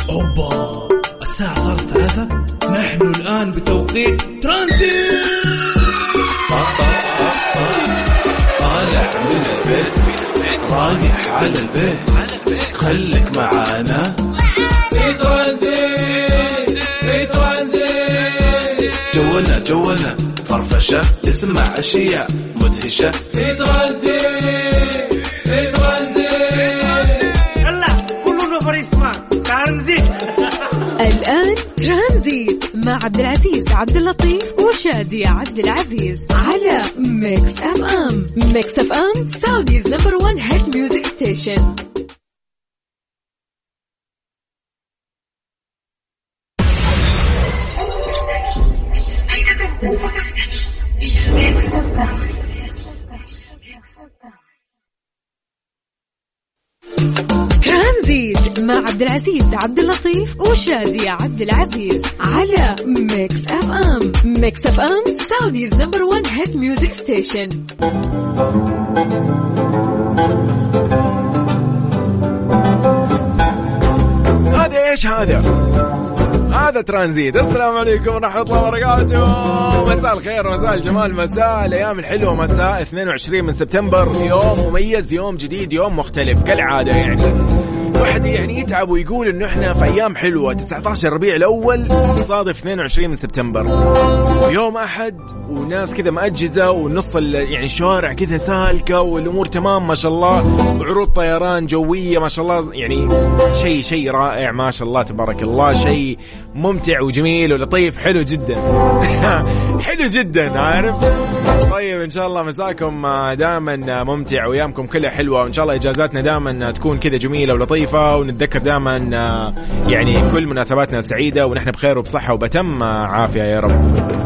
أوبا، الساعة صارت 3. نحن الآن بتوقيت ترانزيت. طالع من البيت رايح على البيت، خليك معانا في ترانزيت. في ترانزيت جونا فرفشة، اسمع أشياء مدهشة في ترانزيت. في ترانزيت يلا كلنا فريسما ترانزيت. الآن ترانزيت مع عبد العزيز عبد اللطيف وشادية عبد العزيز على ميكس اف ام. ميكس اف ام سعوديز نمبر 1 هيت ميوزك ستيشن. ترانزيت مع عبد العزيز عبد اللطيف وشادية عبد العزيز على ميكس اف ام. ميكس اف ام سعوديز نمبر 1 هيت ميوزك ستيشن. هذا ايش هذا ترانزيت. السلام عليكم ورحمة الله وبركاته. مساء الخير، مساء الجمال، مساء الأيام الحلوة، مساء 22 من سبتمبر. يوم مميز، يوم جديد، يوم مختلف كالعادة. يعني واحد يعني يتعب ويقول إنه إحنا في أيام حلوة. 19 ربيع الأول صادف 22 من سبتمبر، يوم أحد، وناس كذا مأجزة، ونص يعني الشوارع كذا سالكة، والأمور تمام ما شاء الله، وعروض طيران جوية ما شاء الله. يعني شيء رائع ما شاء الله تبارك الله، شيء ممتع وجميل ولطيف، حلو جدا. حلو جدا، عارف. طيب إن شاء الله مساكم دائما ممتع، وأيامكم كلها حلوة، وإن شاء الله إجازاتنا دائما تكون كذا جميلة ولطيفة، ونتذكر دائما يعني كل مناسباتنا سعيدة، ونحن بخير وبصحة وبتم عافية يا رب.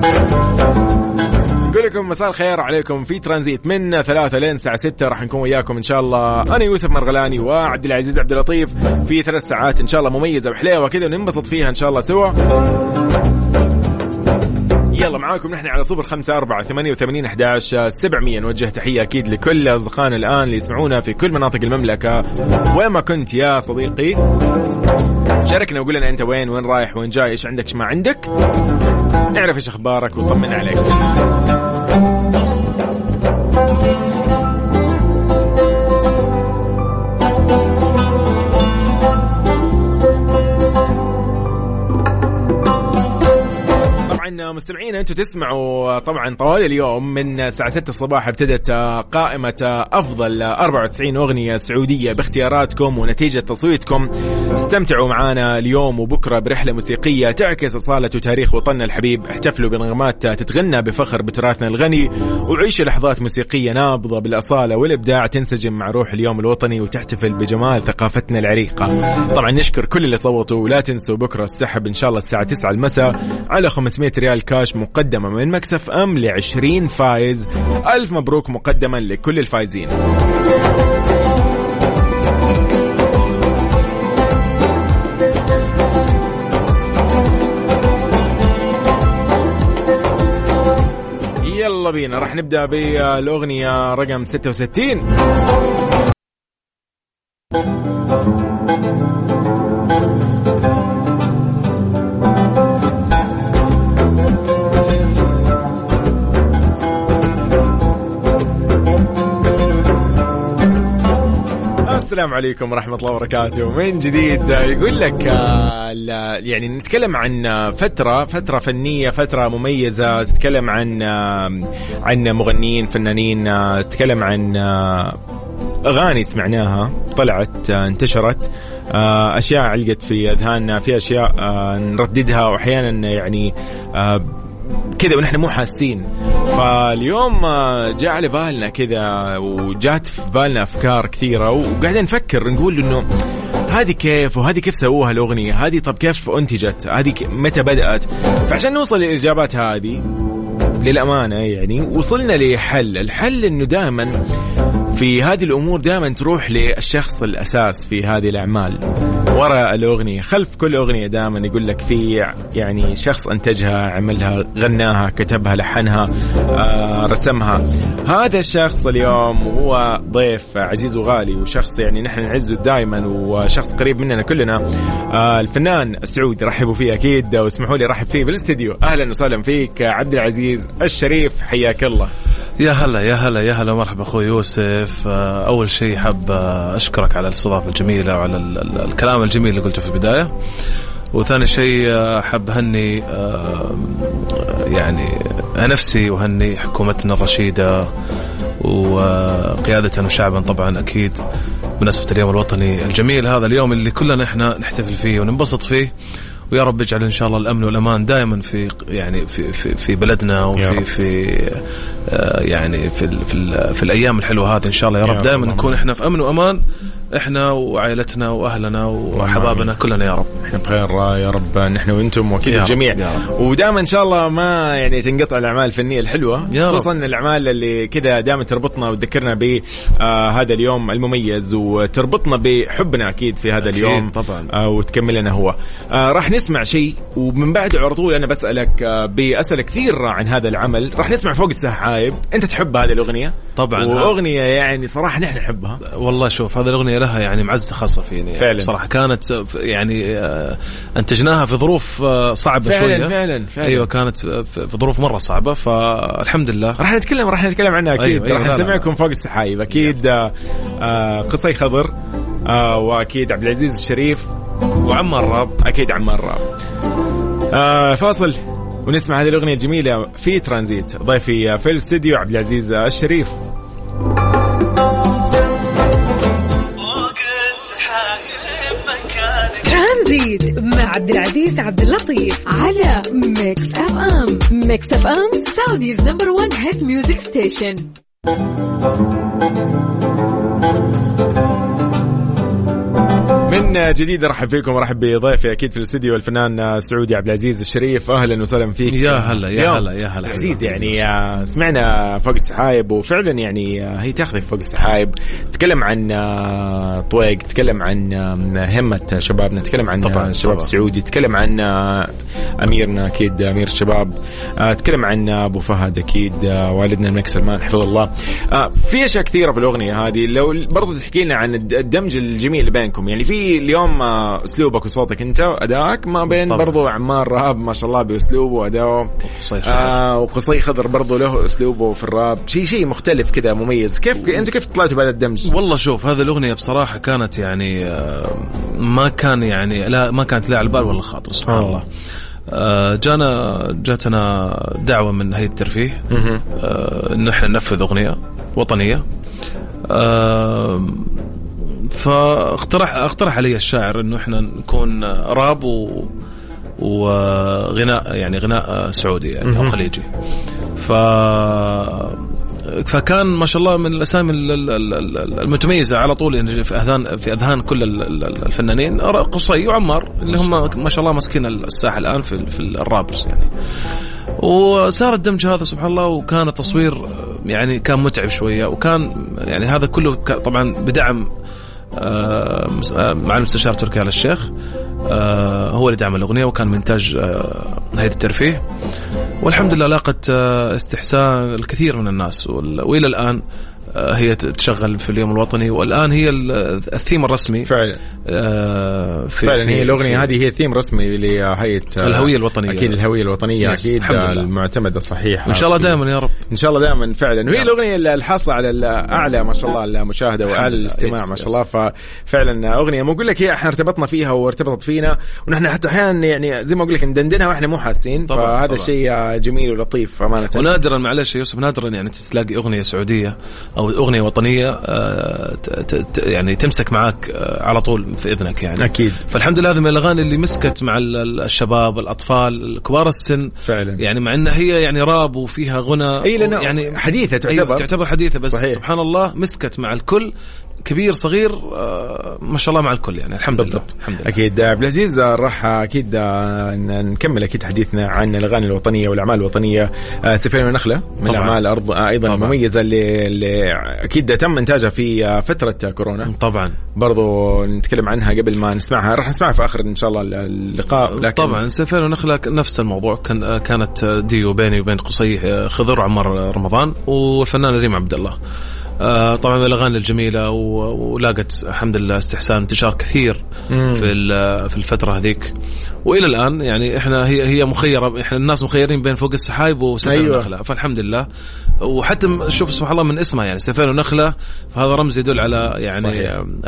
نقول لكم مساء الخير عليكم في ترانزيت من 3 لين الساعة 6. راح نكون وياكم إن شاء الله أنا يوسف مرغلاني وعبد العزيز عبد اللطيف في 3 ساعات إن شاء الله مميزة وحليوة كذا، وننبسط فيها إن شاء الله سوا. يلا معاكم نحن على 0548811700. نوجه تحية أكيد لكل أصدقائنا الآن اللي يسمعونا في كل مناطق المملكة. وين ما كنت يا صديقي شاركنا وقول لنا أنت وين رايح، وين جاي، إيش عندك، ما عندك، نعرف إيش أخبارك ونطمن عليك. مستمعين أنتوا تسمعوا طبعا طوال اليوم من الساعة 6 الصباح ابتدت قائمة أفضل 94 أغنية سعودية باختياراتكم ونتيجة تصويتكم. استمتعوا معنا اليوم وبكرة برحلة موسيقية تعكس أصالة وتاريخ وطننا الحبيب. احتفلوا بنغمات تتغنى بفخر بتراثنا الغني، وعيشوا لحظات موسيقية نابضة بالأصالة والإبداع تنسجم مع روح اليوم الوطني، وتحتفل بجمال ثقافتنا العريقة. طبعا نشكر كل اللي صوتوا، ولا تنسوا بكرة السحب إن شاء الله الساعة 9 المساء على 500 ريال كاش مقدمة من مكس اف ام ل20 فائز. ألف مبروك مقدما لكل الفائزين. يلا بينا راح نبدأ بالأغنية رقم 66. السلام عليكم ورحمة الله وبركاته من جديد. يقول لك يعني نتكلم عن فترة فنية، فترة مميزة، تتكلم عن مغنيين فنانين، تتكلم عن أغاني سمعناها طلعت انتشرت، أشياء علقت في أذهاننا، في أشياء نرددها وأحيانا يعني كذا ونحن مو حاسين. فاليوم جاء على بالنا كذا وجات في بالنا أفكار كثيرة، وقاعدين نفكر نقول إنه هذه كيف، وهذه كيف سووها الأغنية هذه، طب كيف أنتجت هذه، متى بدأت. فعشان نوصل للإجابات هذه للأمانة يعني وصلنا لحل. الحل إنه دائما في هذه الأمور دائما تروح للشخص الأساس في هذه الأعمال وراء الأغنية. خلف كل أغنية دائما يقول لك في يعني شخص أنتجها، عملها، غناها، كتبها، لحنها، رسمها. هذا الشخص اليوم هو ضيف عزيز وغالي، وشخص يعني نحن نعزه دائما، وشخص قريب مننا كلنا، الفنان السعودي. رحبوا فيه أكيد، واسمحوا لي رحب فيه بالاستديو. أهلا وسهلا فيك عبد العزيز الشريف، حياك الله. يا هلا يا هلا يا هلا، مرحبا أخوي يوسف. أول شيء حاب أشكرك على الاستضافة الجميلة وعلى الكلام الجميل اللي قلته في البداية. وثاني شيء حاب هني يعني نفسي وهني حكومتنا الرشيدة وقيادة وشعبا طبعا أكيد بمناسبة اليوم الوطني الجميل، هذا اليوم اللي كلنا إحنا نحتفل فيه وننبسط فيه. ويا رب يجعل إن شاء الله الأمن والأمان دائما في يعني في بلدنا، وفي يعني في الأيام الحلوة هذه إن شاء الله. يا رب دائما نكون إحنا في أمن وأمان، إحنا وعائلتنا وأهلنا وحبابنا كلنا يا رب. إحنا بخير يا رب، نحن وأنتم وأكيد الجميع. ودائما إن شاء الله ما يعني تنقطع الأعمال الفنية الحلوة، خصوصا الأعمال اللي كذا دائما تربطنا وتذكرنا بهذا اليوم المميز، وتربطنا بحبنا أكيد في هذا اليوم طبعا، وتكملنا هو. راح نسمع شيء، ومن بعد على طول أنا بسألك كثير عن هذا العمل. راح نسمع فوق السحايب. أنت تحب هذه الأغنية طبعا، وأغنية يعني صراحة نحن نحبها والله. شوف هذه الأغنية لها يعني معزة خاصة فيني فعلا. صراحة كانت يعني أنتجناها في ظروف صعبة شوية فعلا. أيوة كانت في ظروف مرة صعبة، فالحمد لله راح نتكلم عنها أكيد. أيوة راح نسمعكم فوق السحايب أكيد. قصي خضر، وأكيد عبد العزيز الشريف وعمار راب، أكيد عمار راب. فاصل ونسمع هذه الأغنية الجميلة في ترانزيت. ضيفي في الاستديو عبد العزيز الشريف. ترانزيت مع عبد العزيز عبد اللطيف على ميكس اف ام. ميكس اف ام سعوديز نمبر 1 هيت ميوزك ستيشن. من جديد ارحب فيكم ورحب بضيفي اكيد في الاستديو الفنان السعودي عبد العزيز الشريف. اهلا وسهلا فيك. يا هلا يا هلا يا هلا عزيز. يعني سمعنا فوق السحايب، وفعلا يعني هي تاخذك فوق السحايب. تكلم عن طويق، تكلم عن همة شبابنا، تكلم عن طبعا الشباب السعودي، تكلم عن اميرنا اكيد امير الشباب، تكلم عن ابو فهد اكيد والدنا الملك سلمان حفظه الله. في اشياء كثيره في الاغنيه هذه. لو برضو تحكي لنا عن الدمج الجميل بينكم، يعني في اليوم اسلوبك وصوتك انت وادائك ما بين طبعا. برضو عمار رهاب ما شاء الله باسلوبه واداؤه، وقصي خضر برضو له اسلوبه في الراب، شيء مختلف كذا مميز. كيف طلعتوا بعد الدمج؟ والله شوف هذه الاغنيه بصراحه كانت يعني ما كانت لا على البال ولا خاطر سبحان الله. جاتنا دعوه من هيئه الترفيه انه احنا ننفذ اغنيه وطنيه. فاقترح علي الشاعر انه احنا نكون راب وغناء، يعني غناء سعودي يعني او خليجي. فكان ما شاء الله من الاسامي المتميزه على طول يعني في اذهان كل الفنانين قصي وعمار اللي هم ما شاء الله ماسكين الساحه الان في الرابرز يعني. وصار الدمج هذا سبحان الله، وكان التصوير يعني كان متعب شويه، وكان يعني هذا كله طبعا بدعم مع المستشار تركي آل الشيخ. هو اللي دعم الأغنية، وكان منتاج هيئة الترفيه. والحمد لله لاقت استحسان الكثير من الناس، وإلى الآن هي تشغل في اليوم الوطني، والآن هي الثيم الرسمي فعلا. فعلا هي الأغنية هذه هي ثيم رسمي لهيئة الهوية الوطنية. أكيد الهوية الوطنية أكيد المعتمدة صحيحة إن شاء الله دائما يا رب، إن شاء الله دائما فعلا. وهي الأغنية اللي الحاصة على أعلى ما شاء الله المشاهدة وأعلى الاستماع ما شاء الله. ففعلا أغنية ما أقول لك هي احنا ارتبطنا فيها وارتبطت فينا، ونحن حتى أحيانا يعني زي ما أقول لك ندندنها وإحنا مو حاسين. فهذا الشيء جميل ولطيف أمانة. ونادرا معلش يوسف، نادرا يعني تلاقي أغنية سعودية أو أغنية وطنية يعني تمسك معاك على طول في إذنك يعني. أكيد. فالحمد لله هذه من الأغاني اللي مسكت مع الشباب الأطفال كبار السن فعلا، يعني مع أنها هي يعني راب وفيها غنى يعني حديثة تعتبر حديثة، بس صحيح. سبحان الله مسكت مع الكل كبير صغير ما شاء الله مع الكل يعني الحمد لله. أكيد عبد العزيز راح أكيد نكمل أكيد حديثنا عن الأغاني الوطنية والأعمال الوطنية. سفينة ونخلة من الأعمال أيضا طبعاً مميزة اللي أكيد تم إنتاجها في فترة كورونا طبعا، برضو نتكلم عنها قبل ما نسمعها، راح نسمعها في آخر إن شاء الله اللقاء. لكن طبعا سفينة ونخلة نفس الموضوع، كانت ديو بيني وبين قصي خضر عمر رمضان والفنان ريم عبد الله. طبعا الأغاني الجميلة ولاقت الحمد لله استحسان انتشار كثير في الفترة هذيك، وإلى الآن يعني إحنا هي مخيرة، إحنا الناس مخيرين بين فوق السحايب وسفينة ونخلة. فالحمد لله. وحتى شوف سبحان الله من اسمها يعني سفينة ونخلة، فهذا رمز يدل على يعني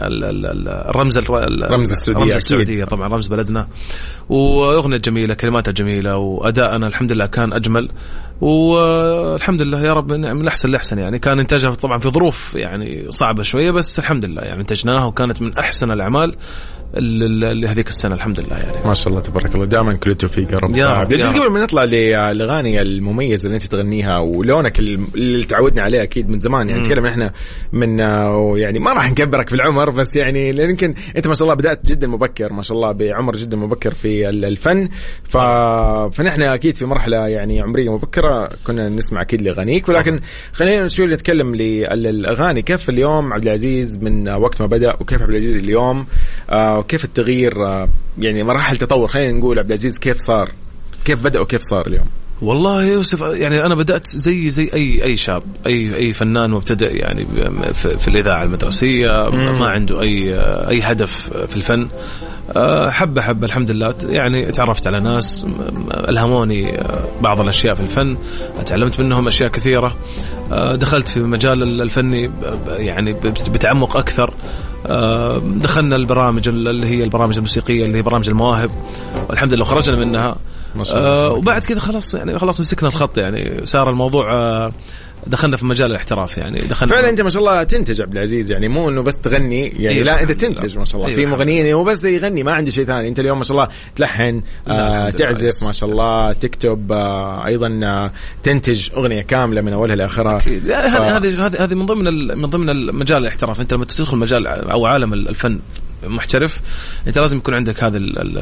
الرمز السعودية طبعا رمز بلدنا. وأغنية جميلة، كلماتها جميلة، وأداءنا الحمد لله كان أجمل، والحمد لله يا رب من الأحسن لأحسن. يعني كان إنتاجها طبعا في ظروف يعني صعبة شوية، بس الحمد لله يعني انتجناها وكانت من أحسن الأعمال اللي هذيك السنة الحمد لله يعني. ما شاء الله تبارك الله، دائما كل التوفيق يا رب. بس قبل ما نطلع للأغاني المميزة اللي أنت تغنيها ولونك اللي تعودنا عليه أكيد من زمان، يعني نتكلم إحنا من يعني ما راح نكبرك في العمر، بس يعني يمكن أنت ما شاء الله بدأت جدا مبكر ما شاء الله، بعمر جدا مبكر في الفن، فنحن أكيد في مرحلة يعني عمرية مبكرة كنا نسمع أكيد لأغانيك. ولكن خلينا شوي نتكلم للأغاني. كيف اليوم عبد العزيز من وقت ما بدأ، وكيف عبد العزيز اليوم، وكيف التغيير يعني مراحل تطور؟ خلينا نقول عبد العزيز كيف صار، كيف بدأ وكيف صار اليوم. والله يوسف يعني أنا بدأت زي أي شاب، أي فنان مبتدئ يعني في الإذاعة المدرسية، ما عنده أي هدف في الفن. حبة الحمد لله يعني تعرفت على ناس ألهموني بعض الأشياء في الفن، تعلمت منهم أشياء كثيرة. دخلت في مجال الفني يعني بتعمق أكثر. دخلنا البرامج اللي هي البرامج الموسيقية اللي هي برامج المواهب، والحمد لله خرجنا منها. وبعد كذا خلاص مسكنا الخط، يعني صار الموضوع دخلنا في مجال الاحتراف يعني. فعلا انت ما شاء الله تنتج عبد العزيز، يعني مو انه بس تغني يعني. أيوة. لا انت تنتج ما شاء الله. أيوة. في مغنيين هو بس يغني ما عنده شيء ثاني، انت اليوم ما شاء الله تلحن، تعزف ما شاء الله، تكتب، ايضا تنتج اغنيه كامله من اولها لاخرها. هذه من ضمن المجال الاحتراف. انت لما تدخل مجال او عالم الفن محترف، انت لازم يكون عندك هذا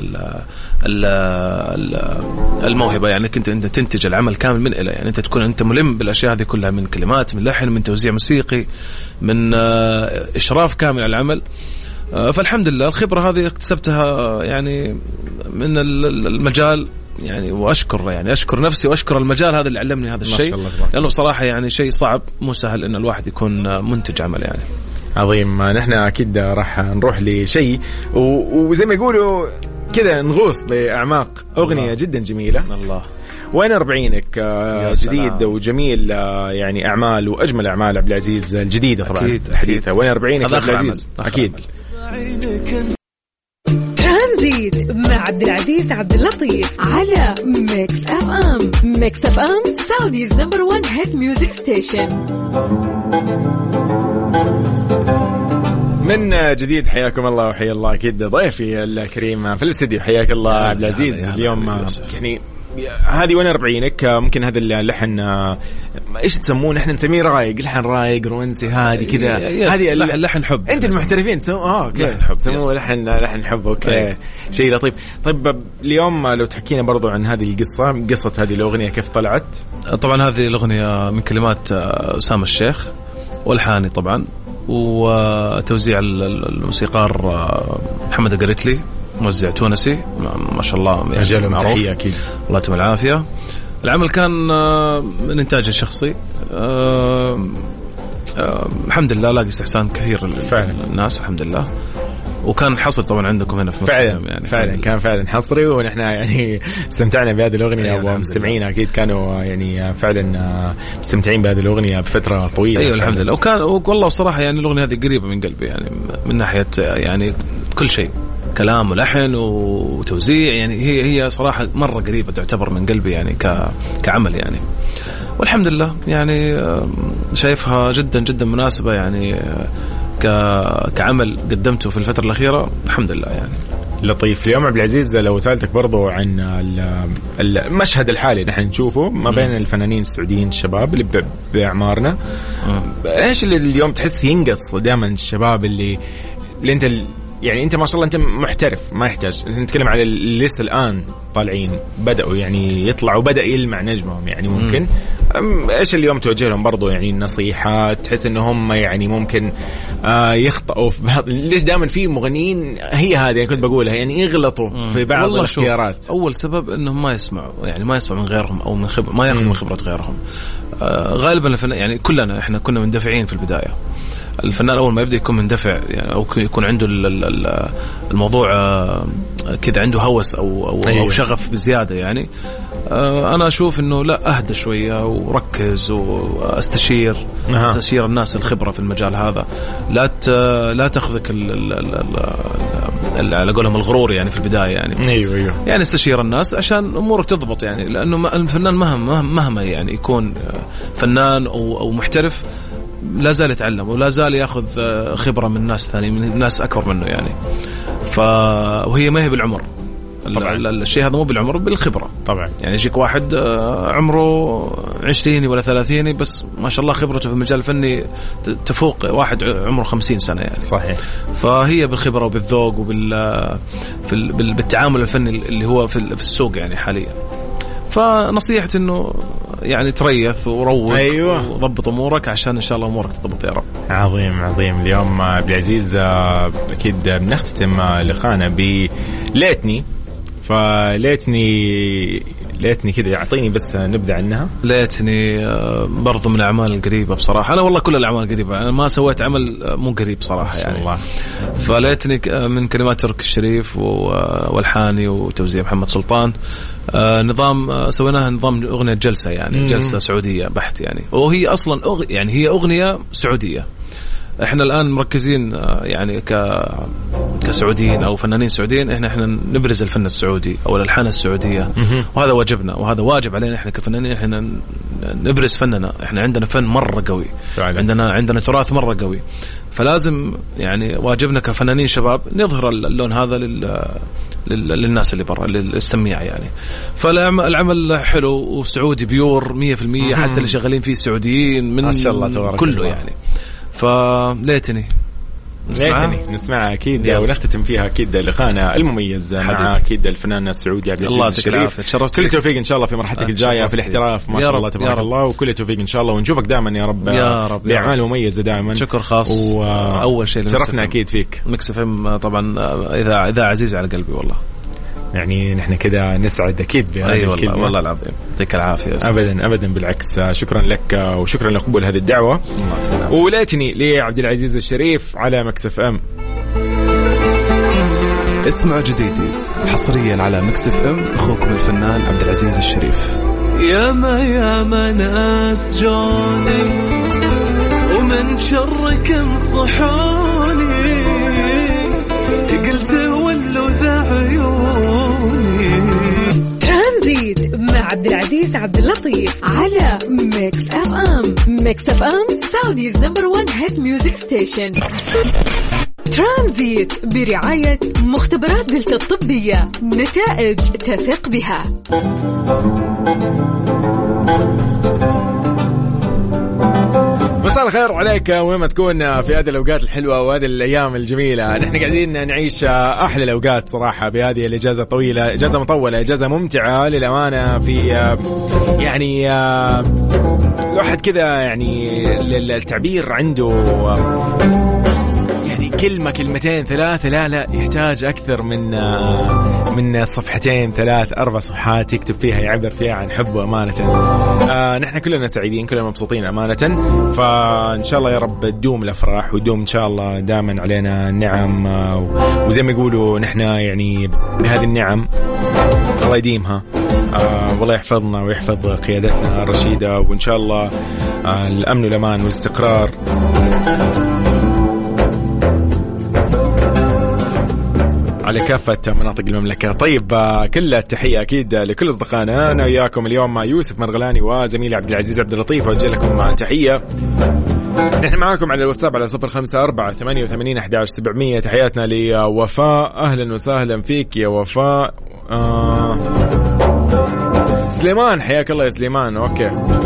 الموهبه، يعني انت تنتج العمل كامل من الى، يعني انت تكون انت ملم بالاشياء هذه كلها، من كلمات، من لحن، من توزيع موسيقي، من اشراف كامل على العمل. فالحمد لله الخبره هذه اكتسبتها يعني من المجال يعني. واشكر نفسي واشكر المجال هذا اللي علمني هذا الشيء، لانه بصراحه يعني شيء صعب، مو سهل ان الواحد يكون منتج عمل يعني. عظيم. نحن أكيد راح نروح لشيء وزي ما يقولوا كذا نغوص بأعماق أغنية جدا جميلة. الله وين 40ك جديد وجميل يعني أعمال وأجمل أعمال عبد العزيز الجديدة طبعا الحديثة. وين 40ك عبد العزيز أكيد. ترانزيت مع عبد العزيز عبد اللطيف على ميكس اف ام. ميكس اف ام سعوديز نمبر 1 هيت ميوزك ستيشن. من جديد حياكم الله وحيا الله أكيد ضيفي الكريم في الاستديو. حياك الله عبد العزيز. اليوم يعني هذه وين 40ك، ممكن هذا اللحن ايش تسمونه؟ احنا نسميه رايق، لحن رايق رومانسي هذه كذا. هذه لحن حب. انت المحترفين تسموه لحن حب. اوكي شيء لطيف. طيب اليوم لو تحكينا برضو عن هذه قصة هذه الأغنية كيف طلعت؟ طبعا هذه الأغنية من كلمات أسامة الشيخ والحاني طبعا، وتوزيع الموسيقار محمد القريتلي، موزع تونسي ما شاء الله يعني معروف. أكيد الله يتم العافية. العمل كان من إنتاج الشخصي. الحمد لله لاقي استحسان كثير الناس الحمد لله، وكان حصري طبعا عندكم هنا في فعلا يعني فعلا كان فعلا حصري، ونحن يعني استمتعنا بهذه الأغنية. ومستمعين أكيد كانوا يعني فعلا مستمتعين بهذه الأغنية بفترة طويلة. أيوة الحمد لله. وكان والله بصراحة يعني الأغنية هذه قريبة من قلبي، يعني من ناحية يعني كل شيء، كلام ولحن وتوزيع، يعني هي صراحة مرة قريبة تعتبر من قلبي يعني كعمل يعني. والحمد لله يعني شايفها جدا جدا مناسبة يعني كعمل قدمته في الفترة الأخيرة الحمد لله يعني. لطيف. اليوم عبد العزيز لو سألتك برضو عن المشهد الحالي نحن نشوفه ما بين الفنانين السعوديين الشباب اللي بأعمارنا، ايش اللي اليوم تحس ينقص دائما الشباب اللي انت يعني انت ما شاء الله انت محترف ما يحتاج نتكلم على اللي لسه الان طالعين بدأوا يعني يطلعوا بدأ يلمع نجمهم يعني ممكن ايش اليوم توجه لهم برضو يعني نصيحات تحس انهم يعني ممكن يخطئوا في بعض؟ ليش دائما في مغنيين هي هذه يعني كنت بقولها يعني يغلطوا في بعض الاختيارات؟ اول سبب انهم ما يسمعوا يعني ما يسمعوا من غيرهم او من ما ياخذوا من خبرة غيرهم. غالبا يعني كلنا احنا كنا مندفعين في البداية. الفنان أول ما يبدأ يكون مندفع يعني أو يكون عنده الموضوع كذا عنده هوس أو شغف بزيادة يعني أنا أشوف إنه لا أهدى شوية وركز واستشير الناس الخبرة في المجال هذا. لا تأخذك على قولهم الغرور يعني في البداية يعني أيوة. يعني استشير الناس عشان أمورك تضبط يعني لأنه الفنان مهما يعني يكون فنان أو محترف لا زال يتعلم ولا زال ياخذ خبرة من ناس ثانيين من ناس أكبر منه يعني. وهي ما هي بالعمر طبعا. الشيء هذا مو بالعمر بالخبرة طبعا. يعني يجيك واحد عمره 20 ولا 30 بس ما شاء الله خبرته في المجال الفني تفوق واحد عمره 50 سنة يعني. صحيح. فهي بالخبرة وبالذوق بالتعامل الفني اللي هو في السوق يعني حاليا. فنصيحتي انه يعني تريث وروق وضبط امورك عشان ان شاء الله امورك تضبط يا رب. عظيم. اليوم عبد العزيز اكيد بنختتم لقانا بليتني ليتني كذا يعطيني بس نبدأ عنها. ليتني برضو من الأعمال القريبة بصراحة. أنا والله كل الأعمال قريبة أنا ما سويت عمل مو قريب صراحة يعني الله. فليتني من كلمات ترك الشريف والحاني وتوزيع محمد سلطان. نظام سويناها نظام أغنية جلسة يعني جلسة سعودية بحت يعني وهي أصلا يعني هي أغنية سعودية. احنا الآن مركزين يعني كسعوديين أو فنانين سعوديين احنا نبرز الفن السعودي أو الألحان السعودية وهذا واجبنا وهذا واجب علينا احنا كفنانين احنا نبرز فننا. احنا عندنا فن مرة قوي عندنا تراث مرة قوي فلازم يعني واجبنا كفنانين شباب نظهر اللون هذا للناس اللي برا للسميع يعني. فالعمل حلو وسعودي بيور 100% حتى اللي شغالين فيه سعوديين من كله يعني. فليتني نسمعها أكيد ونختتم فيها أكيد لقانا المميز مع أكيد الفنان السعودي عبد العزيز الشريف. كل التوفيق إن شاء الله في مرحلتك الجاية في الاحتراف ما شاء الله تبارك الله وكل توفيق إن شاء الله ونشوفك دائما يا رب بأعمال مميزة دائما. شكر خاص أول شيء شرفنا أكيد فيك ميكس اف ام طبعا إذا عزيز على قلبي والله يعني نحن كده نسعد أكيد بهذه الكلمة. والله العظيم يعطيك العافية. أبدا بالعكس شكرا لك وشكرا لقبول هذه الدعوة وليتني لعبد العزيز الشريف على ميكس اف ام. اسمع جديدي حصريا على ميكس اف ام أخوكم الفنان عبد العزيز الشريف. يا ما ناس جوني ومن شرك انصحوني قلت ولو ذا عيوني. ترانزيت مع عبد العزيز عبد اللطيف على ميكس اف ام. ميكس اف ام سعوديز نمبر 1 هيت ميوزك ستيشن. ترانزيت برعاية مختبرات دلتا الطبية نتائج تثق بها. مساء الخير عليك وين ما تكون في هذه الأوقات الحلوة وهذه الأيام الجميلة. نحن قاعدين نعيش أحلى الأوقات صراحة بهذه الإجازة طويلة إجازة مطولة إجازة ممتعة للأمانة في يعني الواحد كذا يعني التعبير عنده يعني كلمة كلمتين ثلاثة لا يحتاج أكثر من صفحتين 3-4 صفحات يكتب فيها يعبر فيها عن حبه أمانة. نحن كلنا سعيدين كلنا مبسوطين أمانة. فإن شاء الله يا رب تدوم الأفراح ويدوم إن شاء الله دائما علينا النعم وزي ما يقولوا نحن يعني بهذه النعم الله يديمها. والله يحفظنا ويحفظ قيادتنا الرشيدة وإن شاء الله الأمن والأمان والاستقرار على كافة مناطق المملكة. طيب كل التحية أكيد لكل أصدقائنا. أنا وياكم اليوم مع يوسف مرغلاني وزميلي عبد العزيز عبد اللطيف وأوجه لكم تحية نحن معاكم على الواتساب على 0548811700. تحياتنا لوفاء، أهلا وسهلا فيك يا وفاء. سليمان حياك الله يا سليمان. أوكي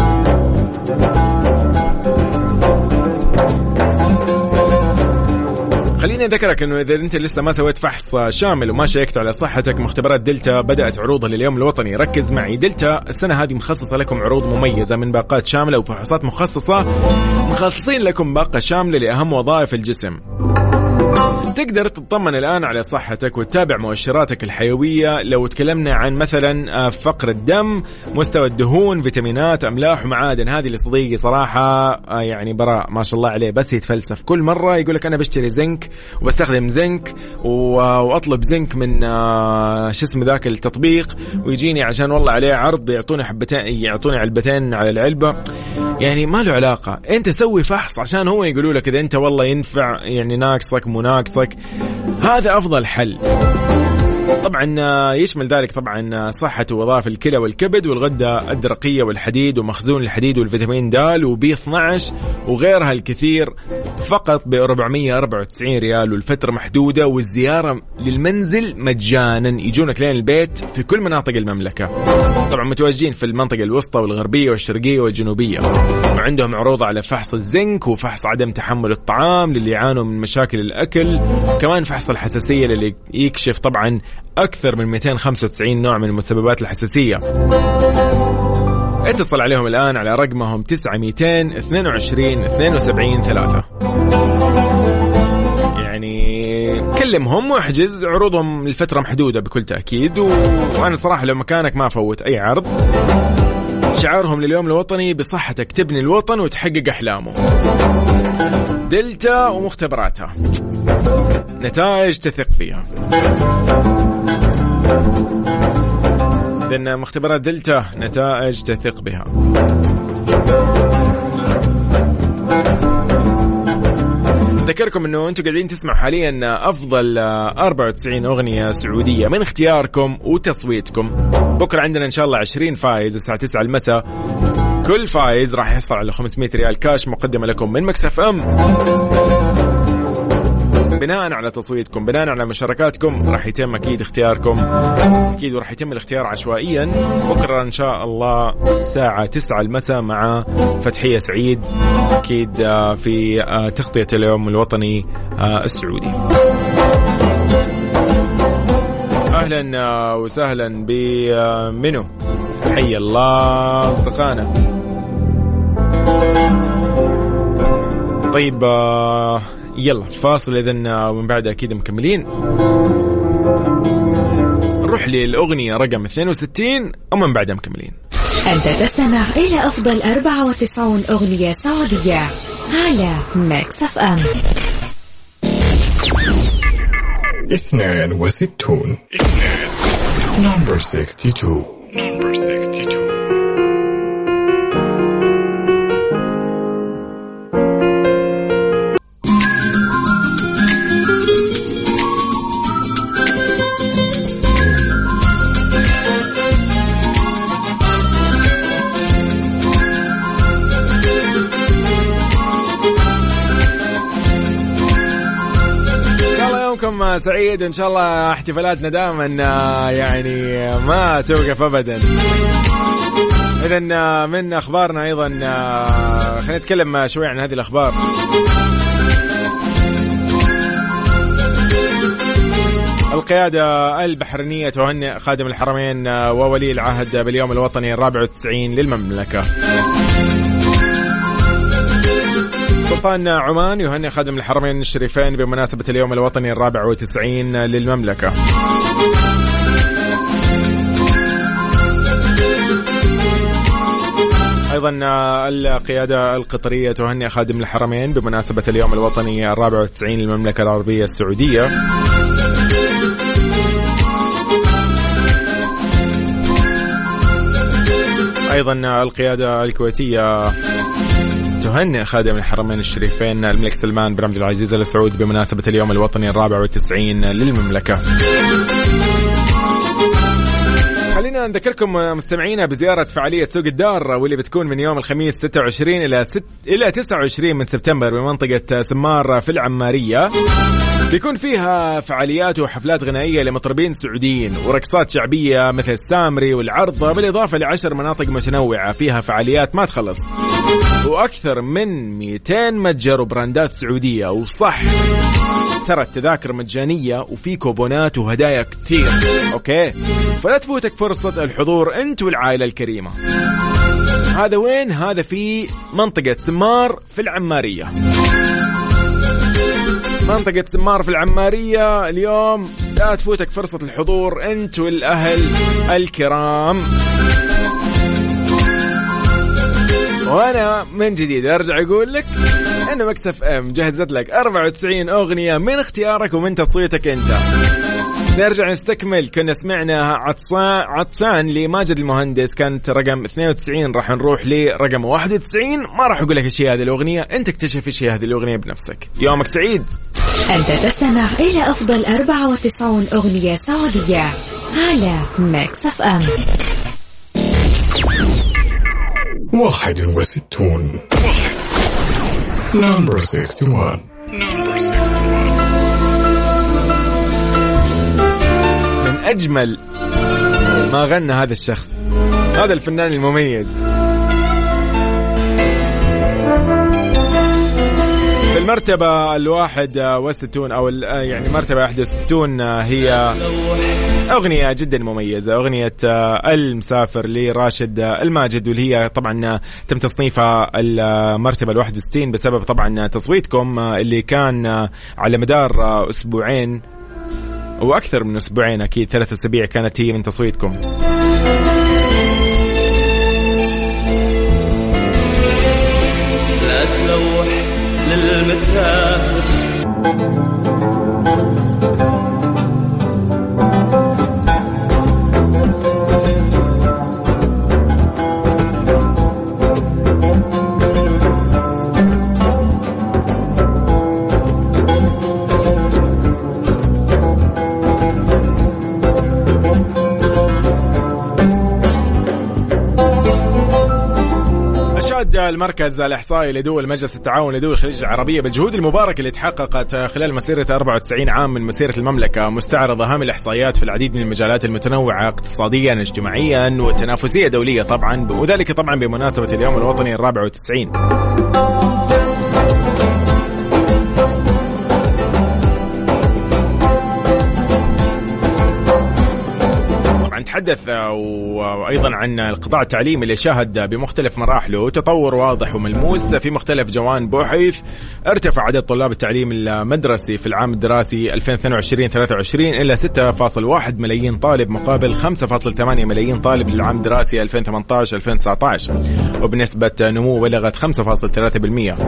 خليني أذكرك أنه إذا أنت لسه ما سويت فحص شامل وما شيكت على صحتك، مختبرات دلتا بدأت عروضها لليوم الوطني. ركز معي، دلتا السنة هذه مخصصة لكم عروض مميزة من باقات شاملة وفحوصات مخصصة، مخصصين لكم باقة شاملة لأهم وظائف الجسم. تقدر تطمن الآن على صحتك وتتابع مؤشراتك الحيوية. لو تكلمنا عن مثلا فقر الدم، مستوى الدهون، فيتامينات، أملاح ومعادن، هذه اللي صديقي صراحة يعني براء ما شاء الله عليه بس يتفلسف كل مرة يقولك أنا بشتري زنك وبستخدم زنك وأطلب زنك من شو اسمه ذاك التطبيق، ويجيني عشان والله عليه عرض يعطوني حبتين، يعطوني علبتين على العلبة. يعني ما له علاقة، أنت سوي فحص عشان هو يقولوا لك إذا أنت والله ينفع يعني ناقصك مناقصك، هذا أفضل حل. طبعا يشمل ذلك طبعا صحة ووظائف الكلى والكبد والغدة الدرقية والحديد ومخزون الحديد والفيتامين د وبي 12 وغيرها الكثير، فقط ب494 ريال، والفترة محدودة، والزيارة للمنزل مجانا. يجونك لين البيت في كل مناطق المملكة، طبعا متواجدين في المنطقة الوسطى والغربية والشرقية والجنوبية، وعندهم عروض على فحص الزنك وفحص عدم تحمل الطعام للي يعانوا من مشاكل الأكل، كمان فحص الحساسية للي يكشف طبعا أكثر من 295 نوع من مسببات الحساسية. اتصل عليهم الآن على رقمهم 922-22-73. يعني كلمهم واحجز، عروضهم لفترة محدودة بكل تأكيد. وأنا صراحة لو مكانك ما فوت أي عرض. شعارهم لليوم الوطني: بصحتك تبني الوطن وتحقق أحلامه. دلتا ومختبراتها، نتائج تثق فيها. لأن مختبرات دلتا نتائج تثق بها. أذكركم أنه أنتم قاعدين تسمعوا حاليا أفضل 94 أغنية سعودية من اختياركم وتصويتكم. بكرة عندنا إن شاء الله 20 فايز الساعة 9 المساء. كل فايز راح يحصل على 500 ريال كاش مقدمة لكم من مكس اف ام. بناء على تصويتكم، بناء على مشاركاتكم، راح يتم أكيد اختياركم، أكيد وراح يتم الاختيار عشوائيا. بكرة إن شاء الله الساعة 9 المساء مع فتحية سعيد، أكيد في تغطية اليوم الوطني السعودي. أهلا وسهلا بمنو، حي الله أصدقائنا. طيب يلا فاصل إذن، ومن بعد أكيد مكملين. نروح للأغنية رقم 62 ومن بعد مكملين. أنت تستمع إلى أفضل 94 أغنية سعودية على ميكس اف ام. 62 Number 62. سعيد إن شاء الله. احتفالاتنا دائما يعني ما توقف أبدا. إذن من أخبارنا أيضا خلينا نتكلم شوي عن هذه الأخبار. القيادة البحرينية تهنئ خادم الحرمين وولي العهد باليوم الوطني 94 للمملكة. سلطان عمان يهنئ خادم الحرمين الشريفين بمناسبة اليوم الوطني 94 للمملكة. أيضا القيادة القطرية تهنئ خادم الحرمين بمناسبة اليوم الوطني 94 للمملكة العربية السعودية. أيضا القيادة الكويتية تهنئ خادم الحرمين الشريفين الملك سلمان بن عبد العزيز آل سعود بمناسبة اليوم الوطني 94 للمملكة. خلينا نذكركم مستمعينا بزيارة فعالية سوق الدار واللي بتكون من يوم الخميس 26 إلى 29 من سبتمبر بمنطقة سمار في العمارية. بيكون فيها فعاليات وحفلات غنائية لمطربين سعوديين ورقصات شعبية مثل السامري والعرضة، بالإضافة ل10 مناطق متنوعة فيها فعاليات ما تخلص، وأكثر من 200 متجر وبراندات سعودية. وصح ترى التذاكر مجانية وفي كوبونات وهدايا كثير. أوكي، فلا تفوتك فرصة الحضور أنت والعائلة الكريمة. هذا وين؟ هذا في منطقة سمار في العمارية. منطقة سمار في العمارية اليوم، لا تفوتك فرصة الحضور أنت والأهل الكرام. وأنا من جديد أرجع أقول لك أن مكس اف ام جهزت لك 94 أغنية من اختيارك ومن تصويتك أنت. نرجع نستكمل. كنا سمعنا عطشان لماجد المهندس، كانت رقم 92. راح نروح لرقم 91. ما راح أقول لك إيش هي هذه الأغنية، أنت اكتشف إيش هي هذه الأغنية بنفسك. يومك سعيد. أنت تستمع إلى أفضل 94 أغنية سعودية على ميكس اف ام. 61 Number 61. من أجمل ما غنى هذا الشخص، هذا الفنان المميز. في المرتبة 61 أو يعني مرتبة 61 هي أغنية جدا مميزة، أغنية المسافر لراشد الماجد، واللي هي طبعا تم تصنيفها المرتبة 61 بسبب طبعا تصويتكم اللي كان على مدار أسبوعين وأكثر من أسبوعين، أكيد 3 أسابيع كانت هي من تصويتكم. لا تلوح للمسافر المركز الإحصائي لدول مجلس التعاون لدول الخليج العربية بالجهود المباركة اللي تحققت خلال مسيرة 94 عام من مسيرة المملكة، مستعرض أهم الإحصائيات في العديد من المجالات المتنوعة اقتصاديا اجتماعيا والتنافسية دولية طبعا، وذلك طبعا بمناسبة اليوم الوطني 94. نتحدث وأيضا عن القطاع التعليمي اللي شهد بمختلف مراحله تطور واضح وملموس في مختلف جوانب، بحيث ارتفع عدد طلاب التعليم المدرسي في العام الدراسي 2022-23 إلى 6.1 ملايين طالب مقابل 5.8 ملايين طالب للعام الدراسي 2018-2019، وبنسبة نمو بلغت 5.3%.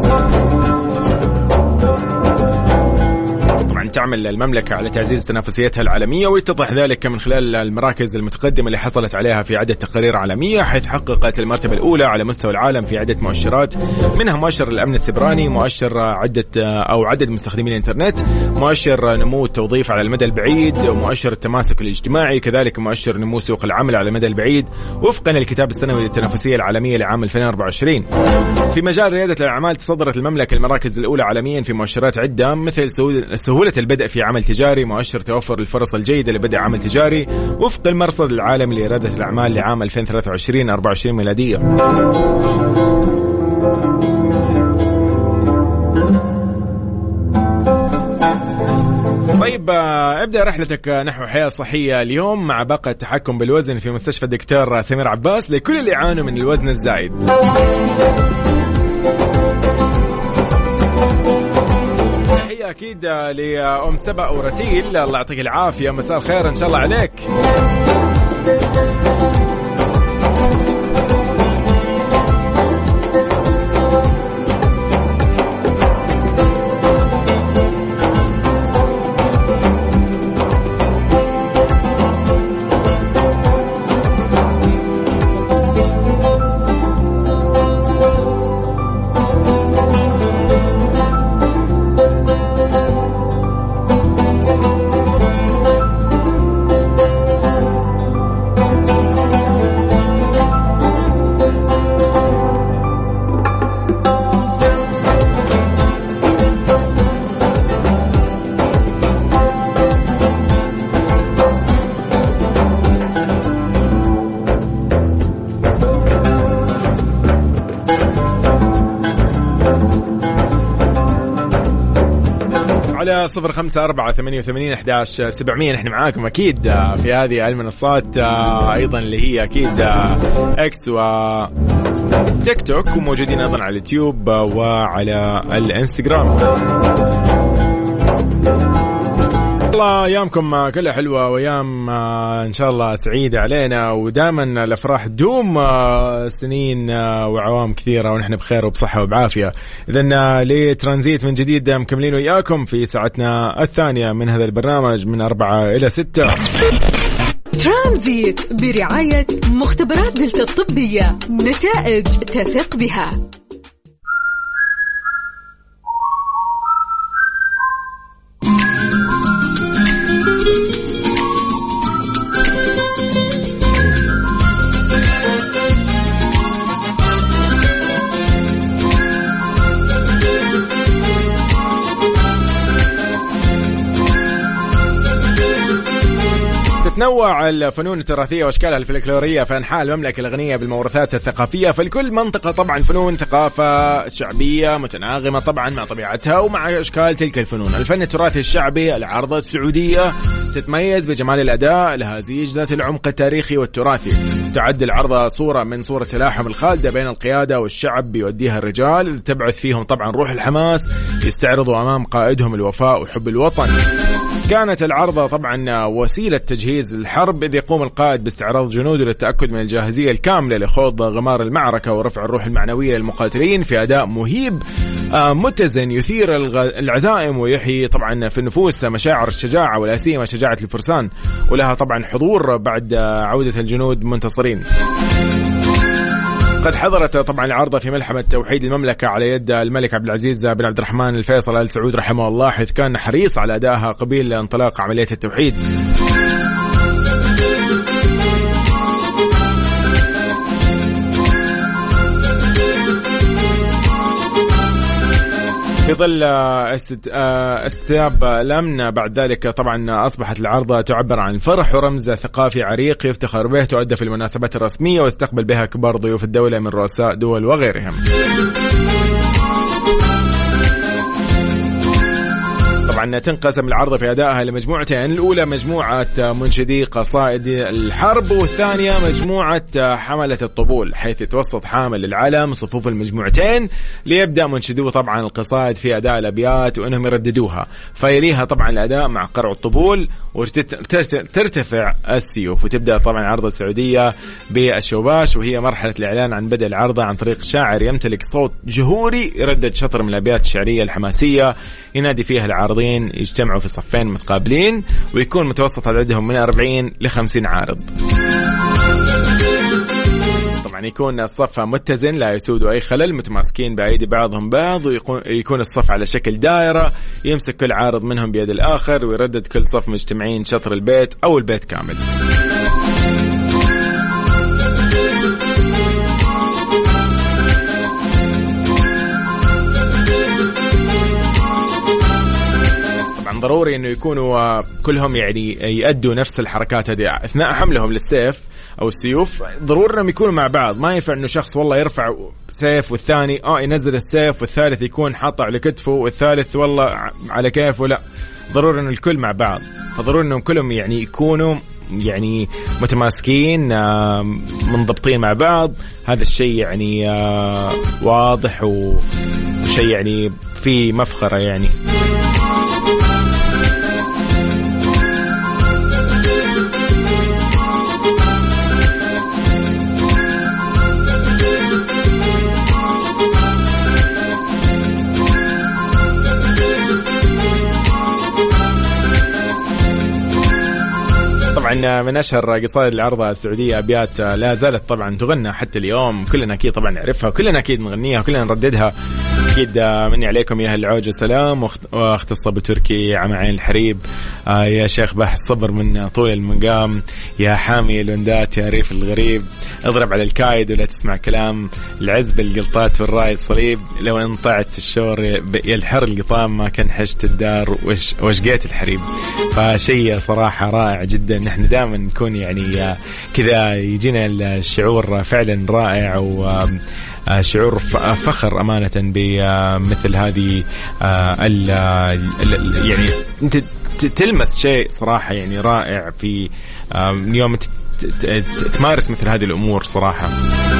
تعمل المملكة على تعزيز تنافسيتها العالمية، ويتضح ذلك من خلال المراكز المتقدمة اللي حصلت عليها في عدة تقارير عالمية، حيث حققت المرتبة الأولى على مستوى العالم في عدة مؤشرات، منها مؤشر الأمن السيبراني، مؤشر عدد مستخدمين الإنترنت، مؤشر نمو التوظيف على المدى البعيد، ومؤشر التماسك الاجتماعي، كذلك مؤشر نمو سوق العمل على المدى البعيد وفقا للكتاب السنوي للتنافسية العالمية لعام 2024. في مجال ريادة الأعمال تصدرت المملكة المراكز الأولى عالميا في مؤشرات عدة، مثل سهولة البدء في عمل تجاري، مؤشر توفر الفرص الجيدة لبدء عمل تجاري وفق المرصد العالمي لريادة الأعمال لعام 2023-24 ميلادية. طيب ابدأ رحلتك نحو حياة صحية اليوم مع باقة التحكم بالوزن في مستشفى الدكتور سمير عباس لكل اللي يعانوا من الوزن الزايد. أكيد لأم سبأ ورتيل، الله يعطيك العافية، مساء الخير إن شاء الله عليك. 0548811700. نحن معاكم أكيد في هذه المنصات أيضا اللي هي أكيد إكس وتيك توك، وموجودين أيضا على اليوتيوب وعلى الإنستغرام. الله أيامكم كلها حلوة وأيام إن شاء الله سعيدة علينا، ودائما الأفراح تدوم سنين وعوام كثيرة ونحن بخير وبصحة وبعافية. إذن لترانزيت من جديد مكملين وياكم في ساعتنا الثانية من هذا البرنامج من 4 إلى 6. ترانزيت برعاية مختبرات دلتا الطبية، نتائج تثق بها. تنوع الفنون التراثية وأشكالها الفلكلورية في أنحاء المملكة الغنية بالموروثات الثقافية، فلكل منطقة طبعا فنون ثقافة شعبية متناغمة طبعا مع طبيعتها ومع أشكال تلك الفنون. الفن التراثي الشعبي، العرضة السعودية تتميز بجمال الأداء، لها زيج ذات العمق التاريخي والتراثي. تعد العرضة صورة من صورة التلاحم الخالدة بين القيادة والشعب بيوديها الرجال، تبعث فيهم طبعا روح الحماس، يستعرضوا أمام قائدهم الوفاء وحب الوطن. كانت العرضة طبعا وسيلة تجهيز الحرب، إذ يقوم القائد باستعراض جنوده للتأكد من الجاهزية الكاملة لخوض غمار المعركة ورفع الروح المعنوية للمقاتلين في أداء مهيب متزن يثير العزائم ويحيي طبعا في النفوس مشاعر الشجاعة، ولا سيما شجاعة الفرسان، ولها طبعا حضور بعد عودة الجنود منتصرين. قد حضرت طبعا العرضة في ملحمة توحيد المملكة على يد الملك عبد العزيز بن عبد الرحمن الفيصل آل سعود رحمه الله، حيث كان حريص على أدائها قبيل انطلاق عملية التوحيد. في ظل استتاب الأمن بعد ذلك طبعا أصبحت العرضة تعبر عن الفرح ورمز ثقافي عريق يفتخر به، تؤدى في المناسبات الرسمية واستقبل بها كبار ضيوف الدولة من رؤساء دول وغيرهم. طبعا تنقسم العرضة في أدائها لمجموعتين، الأولى مجموعة منشدي قصائد الحرب، والثانية مجموعة حملة الطبول، حيث يتوسط حامل العلم صفوف المجموعتين ليبدأ منشدو طبعا القصائد في أداء الأبيات وأنهم يرددوها، فيليها طبعا الأداء مع قرع الطبول وترتفع السيوف، وتبدأ طبعا عرضة السعودية بالشوباش، وهي مرحلة الإعلان عن بدء العرضة عن طريق شاعر يمتلك صوت جهوري يردد شطر من الأبيات الشعرية الحماسية ينادي فيها العارضين يجتمعوا في صفين متقابلين، ويكون متوسط عددهم من 40 ل 50 عارض. طبعا يكون الصف متزن لا يسود أي خلل، متماسكين بأيدي بعضهم بعض، ويكون الصف على شكل دائرة يمسك كل عارض منهم بيد الآخر، ويردد كل صف مجتمعين شطر البيت أو البيت كامل. ضروري انه يكونوا كلهم يعني يأدوا نفس الحركات هذه اثناء حملهم للسيف او السيوف، ضروري انهم يكونوا مع بعض. ما ينفع انه شخص والله يرفع سيف والثاني ينزل السيف، والثالث يكون حاطه على كتفه، والثالث والله على كيفه، لا، ضروري انه الكل مع بعض. فضروري انهم كلهم يعني يكونوا يعني متماسكين منضبطين مع بعض. هذا الشيء يعني واضح وشيء يعني في مفخرة يعني. من أشهر قصائد العرضة السعودية أبيات لا زالت طبعا تغنى حتى اليوم، كلنا أكيد طبعا نعرفها، كلنا أكيد نغنيها، كلنا نرددها أكيد. مني عليكم يا أهل العوج السلام، واخت الصب تركي عمعين الحريب، يا شيخ باح الصبر من طول المقام، يا حامي الوندات يا ريف الغريب، اضرب على الكايد ولا تسمع كلام، العز بالقلطات والراي الصليب، لو انطعت الشور يلحر القطام ما كان حشت الدار وشقيت الحريب. فشيء صراحة رائع جدا، نحن دائما نكون يعني كذا يجينا الشعور فعلا رائع شعور فخر أمانة بمثل هذه يعني أنت تلمس شيء صراحة يعني رائع في يوم تمارس مثل هذه الأمور صراحة.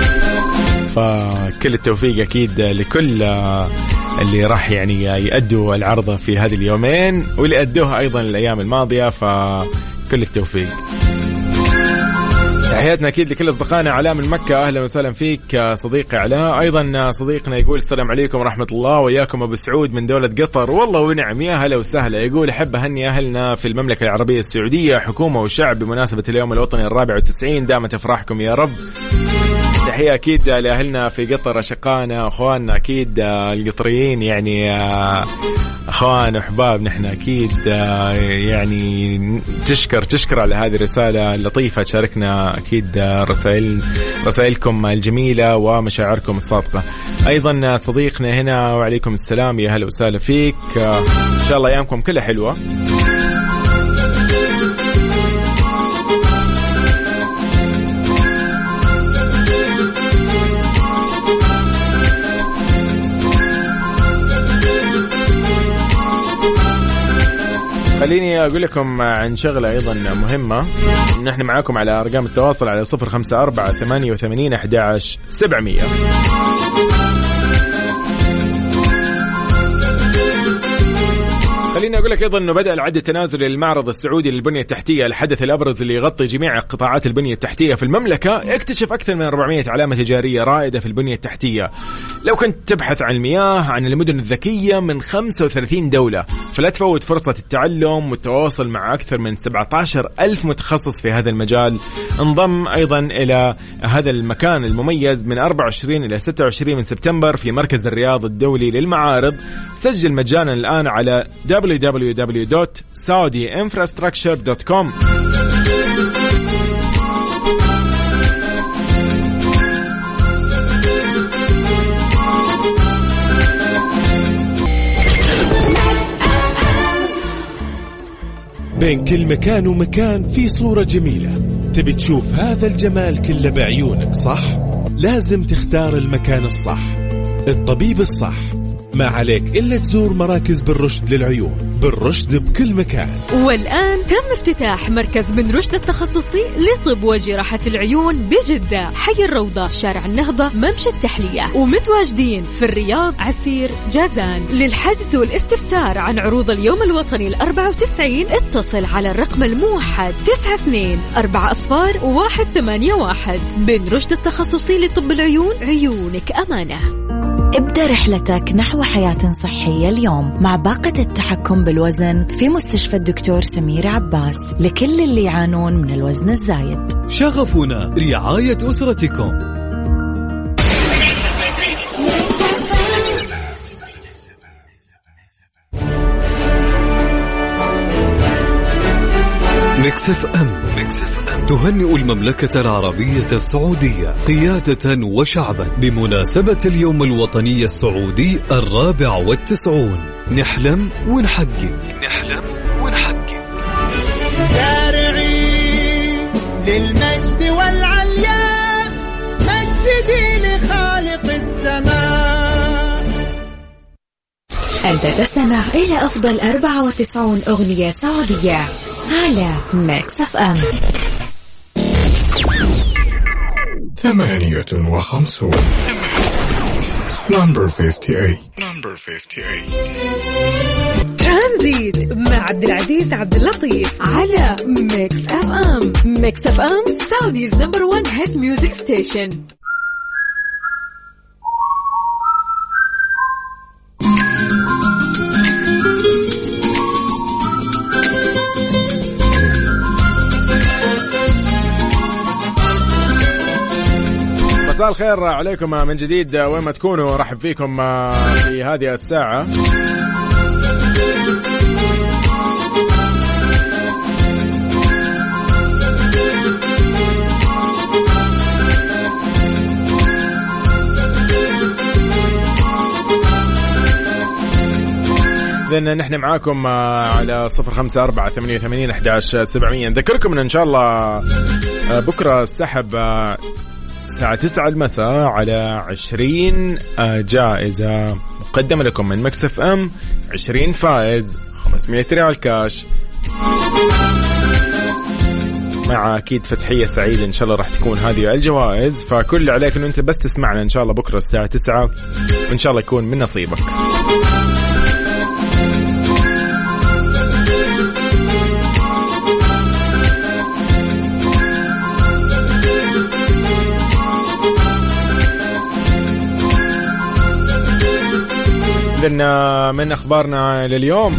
فكل التوفيق أكيد لكل اللي راح يعني يأدوا العرضة في هذه اليومين واللي أدوها أيضا الأيام الماضية، فكل التوفيق. تحياتنا أكيد لكل أصدقائنا. علاء من مكة، أهلا وسهلا فيك صديقي علاء. أيضا صديقنا يقول السلام عليكم ورحمة الله وياكم أبو سعود من دولة قطر. والله ونعم، يا هلا وسهلا. يقول أحب أهني أهلنا في المملكة العربية السعودية حكومة وشعب بمناسبة اليوم الوطني 94. دامت أفراحكم يا رب. تحية أكيد لأهلنا في قطر، أشقائنا أخواننا أكيد القطريين، يعني أخوان وحباب نحن أكيد، يعني تشكر على هذه الرسالة اللطيفة. تشاركنا أكيد رسائلكم الجميلة ومشاعركم الصادقة. أيضا صديقنا هنا وعليكم السلام، يا هلا وسهلا فيك. إن شاء الله أيامكم كلها حلوة. خليني أقول لكم عن شغلة أيضا مهمة. نحن معاكم على أرقام التواصل على 0548811700. خليني أقول لك أيضا أنه بدأ العد التنازلي للمعرض السعودي للبنية التحتية، الحدث الأبرز اللي يغطي جميع قطاعات البنية التحتية في المملكة. اكتشف أكثر من 400 علامة تجارية رائدة في البنية التحتية. لو كنت تبحث عن المياه، عن المدن الذكية من 35 دولة، فلا تفوت فرصة التعلم والتواصل مع أكثر من 17,000 متخصص في هذا المجال. انضم أيضا إلى هذا المكان المميز من 24 إلى 26 من سبتمبر في مركز الرياض الدولي للمعارض. سجل مجانا الآن على www.saudiinfrastructure.com. بين كل مكان ومكان في صورة جميلة، تبي تشوف هذا الجمال كله بعيونك صح؟ لازم تختار المكان الصح، الطبيب الصح. ما عليك إلا تزور مراكز بن رشد للعيون. بن رشد بكل مكان. والآن تم افتتاح مركز بن رشد التخصصي لطب وجراحة العيون بجدة، حي الروضة، شارع النهضة، ممشى التحلية. ومتواجدين في الرياض، عسير، جازان. للحجز والاستفسار عن عروض اليوم الوطني 94 اتصل على الرقم الموحد 92-4-181. بن رشد التخصصي لطب العيون، عيونك أمانة. ابدأ رحلتك نحو حياة صحية اليوم مع باقة التحكم بالوزن في مستشفى الدكتور سمير عباس لكل اللي يعانون من الوزن الزايد. شغفنا رعاية أسرتكم. ميكس اف ام تهنئ المملكة العربية السعودية قيادة وشعبا بمناسبة اليوم الوطني السعودي 94. نحلم ونحقق. سارعي للمجد والعليا، مجدي لخالق السماء. أنت تستمع إلى أفضل 94 أغنية سعودية على ميكس اف ام. 58 Number 58. ترانزيت مع عبد العزيز عبد اللطيف على ميكس اف ام. ميكس اف ام سعوديز نمبر 1 هيت ميوزك ستيشن. مساء الخير عليكم من جديد وين ما تكونوا. رحب فيكم في هذه الساعة. إذن نحن معاكم على 0548811700. نذكركم إن شاء الله بكرة السحب الساعة 9 المساء على 20 جائزة مقدمة لكم من مكس اف ام. 20 فائز 500 ريال كاش مع أكيد فتحية سعيدة إن شاء الله راح تكون هذه الجوائز. فكل اللي عليك إنه أنت بس تسمعنا إن شاء الله بكرة الساعة 9 وإن شاء الله يكون من نصيبك. لأن من أخبارنا لليوم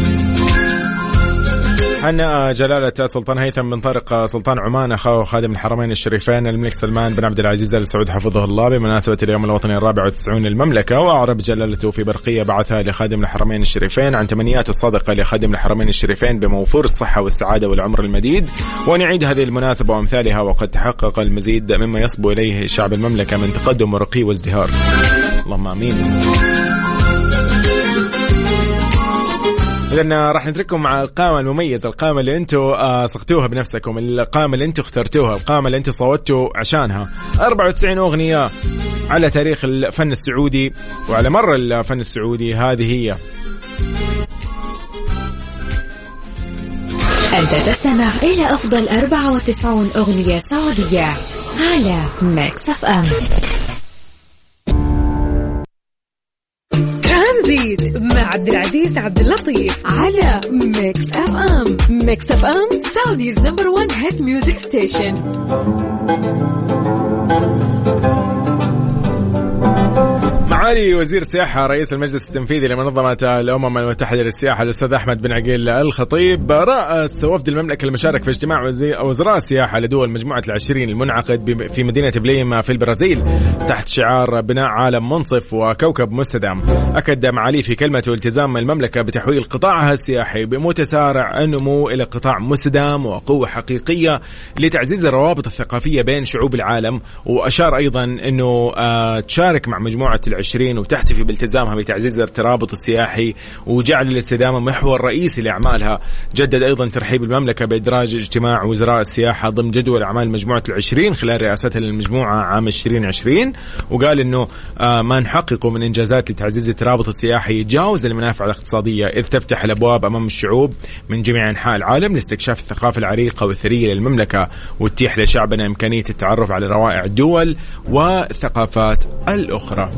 أن جلالة سلطان هيثم بن طارق سلطان عمان أخاه خادم الحرمين الشريفين الملك سلمان بن عبد العزيز آل سعود حفظه الله بمناسبة اليوم الوطني 94 للمملكة. وأعرب جلالته في برقية بعثها لخادم الحرمين الشريفين عن تمنياته الصادقة لخادم الحرمين الشريفين بموفور الصحة والسعادة والعمر المديد، وأن يعيد هذه المناسبة وأمثالها وقد تحقق المزيد مما يصبو إليه شعب المملكة من تقدم ورقي وازدهار. اللهم آمين. إذن راح نترككم مع القائمة المميزة، القائمة اللي أنتوا صغتوها بنفسكم، القائمة اللي أنتوا اخترتوها، القائمة اللي أنتوا صوتوا عشانها. 94 أغنية على تاريخ الفن السعودي وعلى مر الفن السعودي. هذه هي أنت تستمع إلى أفضل 94 أغنية سعودية على ميكس اف ام. ترانزيت مع عبد العزيز عبد اللطيف على ميكس اف ام. ميكس اف ام سعوديز نمبر 1 هيت ميوزك ستيشن. معالي وزير السياحة رئيس المجلس التنفيذي لمنظمة الأمم المتحدة للسياحة الأستاذ أحمد بن عقيل الخطيب رأس وفد المملكة المشارك في اجتماع وزراء السياحة لدول مجموعة ال20 المنعقد في مدينة بليم في البرازيل تحت شعار بناء عالم منصف وكوكب مستدام. أكد معالي في كلمته التزام المملكة بتحويل قطاعها السياحي بمتسارع النمو إلى قطاع مستدام وقوة حقيقية لتعزيز الروابط الثقافية بين شعوب العالم. وأشار أيضا أنه تشارك مع مجموعة ال20 وتحتفي بالتزامها بتعزيز الترابط السياحي وجعل الاستدامة محور رئيسي لأعمالها. جدد أيضا ترحيب المملكة بإدراج اجتماع وزراء السياحة ضمن جدول أعمال مجموعة ال20 خلال رئاستها للمجموعة عام 2020. وقال إنه ما نحققه من إنجازات لتعزيز الترابط السياحي يتجاوز المنافع الاقتصادية، إذ تفتح الأبواب أمام الشعوب من جميع أنحاء العالم لاستكشاف الثقافة العريقة والثرية للمملكة وتتيح لشعبنا إمكانية التعرف على روائع الدول والثقافات الأخرى.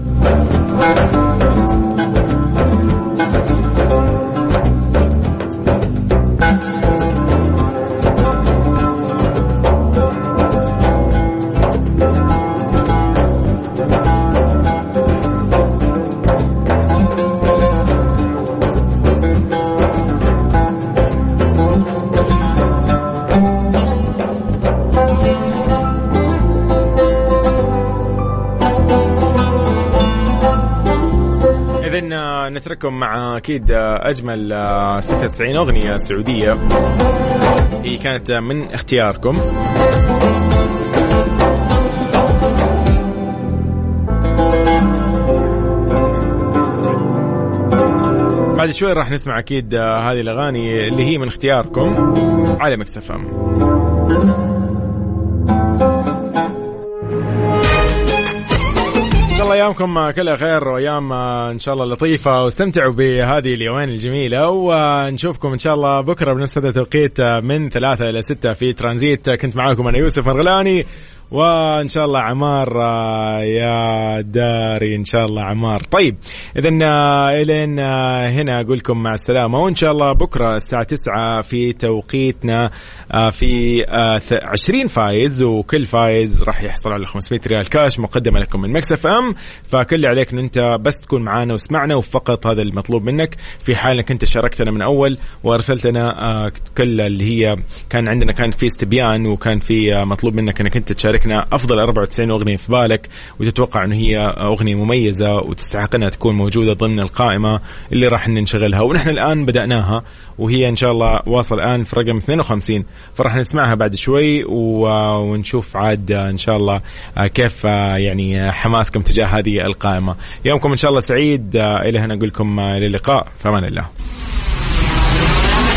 نترككم مع أكيد أجمل 96 أغنية سعودية هي كانت من اختياركم. بعد شوي راح نسمع أكيد هذه الأغاني اللي هي من اختياركم على ميكس اف ام. الله أيامكم كلها خير وأيام إن شاء الله لطيفة واستمتعوا بهذه اليومين الجميلة، ونشوفكم إن شاء الله بكرة بنفس هذا التوقيت من 3 إلى 6 في ترانزيت. كنت معاكم أنا يوسف مرغلاني، وإن شاء الله عمار يا داري إن شاء الله عمار. طيب إذن إلين هنا أقول لكم مع السلامة، وإن شاء الله بكرة الساعة 9 في توقيتنا في 20 فايز، وكل فايز راح يحصل على 500 ريال كاش مقدمة لكم من ميكس اف ام. فكل اللي عليك أن أنت بس تكون معانا وسمعنا، وفقط هذا المطلوب منك في حال أنك أنت شاركتنا من أول وأرسلتنا كل اللي هي كان عندنا، كان في استبيان وكان في مطلوب منك أنك أنت تشاركنا أفضل 94 أغنية في بالك وتتوقع أنه هي أغنية مميزة وتستحق أنها تكون موجودة ضمن القائمة اللي راح ننشغلها. ونحن الآن بدأناها وهي إن شاء الله واصل الآن في رقم 52، فرح نسمعها بعد شوي ونشوف عاد إن شاء الله كيف يعني حماسكم تجاه هذه القائمة. يومكم إن شاء الله سعيد، إلى هنا أقول لكم للقاء، فمان الله.